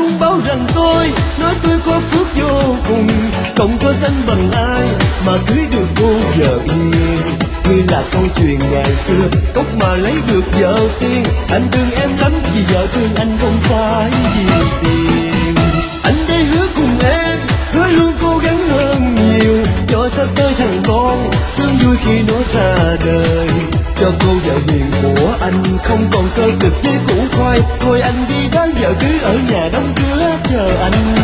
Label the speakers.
Speaker 1: cũng bảo rằng nói tôi có phước vô cùng, cộng có danh bằng ai mà cưới được cô vợ hiền. Như là câu chuyện ngày xưa, cốc mà lấy được vợ tiên. Anh thương em lắm vì vợ thương anh không phải vì tiền. Anh đây hứa cùng em, hứa luôn cố gắng hơn nhiều, cho sắp tới thằng con sướng vui khi nó ra đời. Cho cô vợ hiền của anh không còn cơ cực với củ khoai. Thôi anh đi đón vợ cưới ở nhà đóng cửa chờ anh.